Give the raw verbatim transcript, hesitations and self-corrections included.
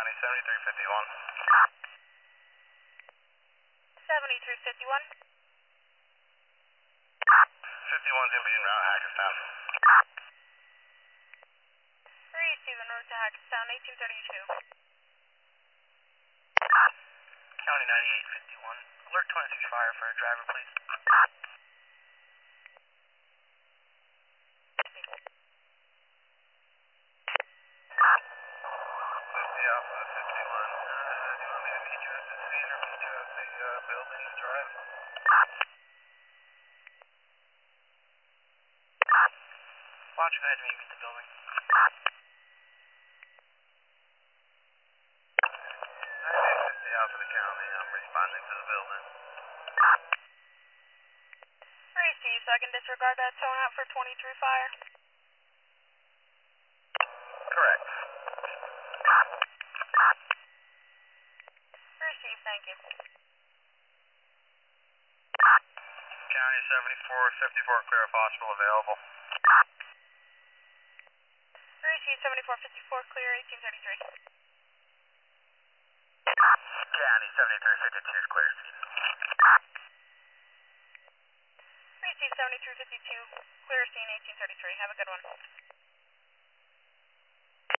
County seventy-three fifty-one. seventy-three fifty-one. fifty-one's in between route Hackettstown. Receive en route to Hackettstown, eighteen thirty-two. County ninety-eight fifty-one. Alert twenty-six fire for a driver, please. fifty Alpha fifty-one. Uh, do you want me to meet you at the scene or meet you at the uh, building to drive? Why don't you go ahead and meet me at the building? ninety-eight fifty Alpha to County. I'm responding to the building. Receive, so I can disregard that tone out for twenty-three fire. Correct. Receive, thank you. County seventy-four fifty-four, clear of hospital available. Receive seventy-four fifty-four, clear eighteen thirty-three. County seventy-three fifty-two is clear scene. Receive seventy-three fifty-two, clear scene eighteen thirty-three. Have a good one.